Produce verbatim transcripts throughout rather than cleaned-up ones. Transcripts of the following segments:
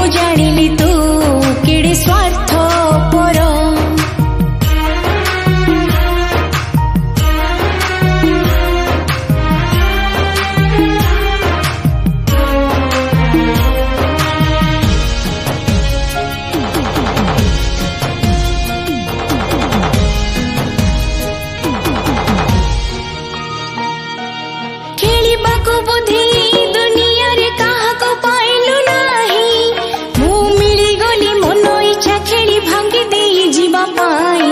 ମୁଁ ଜାଣିଲି ତୁ କେଡ଼େ ସ୍ୱାର୍ଥପର। ଖେଳିବାକୁ ବୁଦ୍ଧି ଦୁନିଆରେ କାହାକୁ ପାଇଲୁ ନାହିଁ, ମୁଁ ମିଳିଗଲି ମନ ଇଚ୍ଛା ଖେଳି ଭାଙ୍ଗି ଦେଇ ଯିବା ପାଇଁ।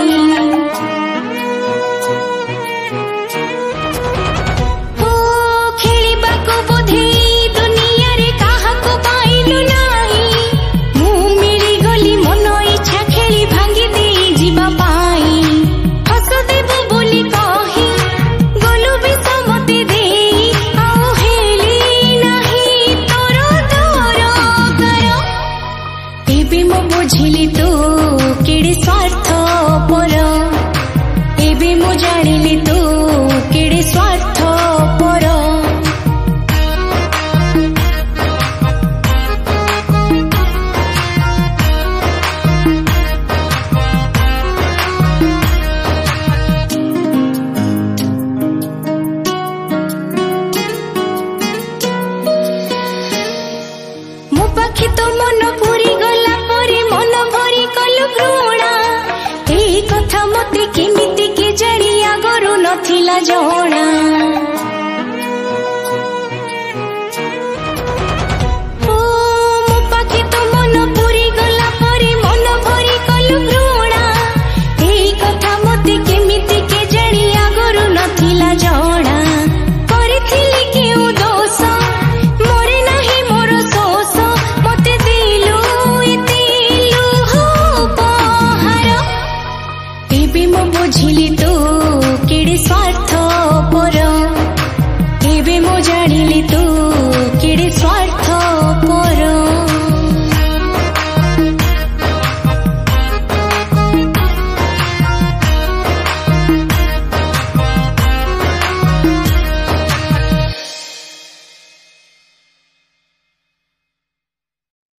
ଓ ଖେଳିବାକୁ ବୁଦ୍ଧି ଦୁନିଆରେ କାହାକୁ ପାଇଲୁ ନାହିଁ, ମୁଁ ମିଳିଗଲି ମନ ଇଚ୍ଛା ଖେଳି ଭାଙ୍ଗି ଦେଇ ଯିବା ପାଇଁ। ହସ ଦେବୁ ବୋଲି କହି ଗଲୁ ବିଷ ମତେ ଦେଇ, ଆଉ ହେଲି ନାହିଁ ତୋର ଦରକାର। ଏବେ ମୁଁ ବୁଝିଲି ତୁ କେଡ଼େ ସ୍ୱାର୍ଥପର, ଏବେ ମୁଁ ଜାଣିଲି ତୁ କେଡ଼େ ସ୍ୱାର୍ଥପର। ମୋ ପାଖେ ତ ମନ ପୁରି ଗଲା ପରେ ମନ ଭରି କଲୁ ଘୃଣା, ଏଇ କଥା ମତେ କେମିତି କେଜାଣି ଆଗରୁ ନଥିଲା ଜଣା। ଓ ମୋ ପାଖେ ତ ମନ ପୁରି ଗଲା ପରେ ମନ ଭରି କଲୁ ଘୃଣା, ଏଇ କଥା ମତେ କେମିତି କେଜାଣି ଆଗରୁ ନଥିଲା ଜଣା। କରିଥିଲି କେଉଁ ଦୋଷ ମରେ ନାହିଁ ମୋର ଶୋଷ, ମତେ ଦେଲୁ ଏତେ ଲୁହ ଉପହାର। ଏବେ ମୁଁ ବୁଝିଲି ତୁ କେଡ଼େ ସ୍ୱାର୍ଥପର, ଏବେ ମୁଁ ଜାଣିଲି ତୁ କେଡ଼େ ସ୍ୱାର୍ଥପର।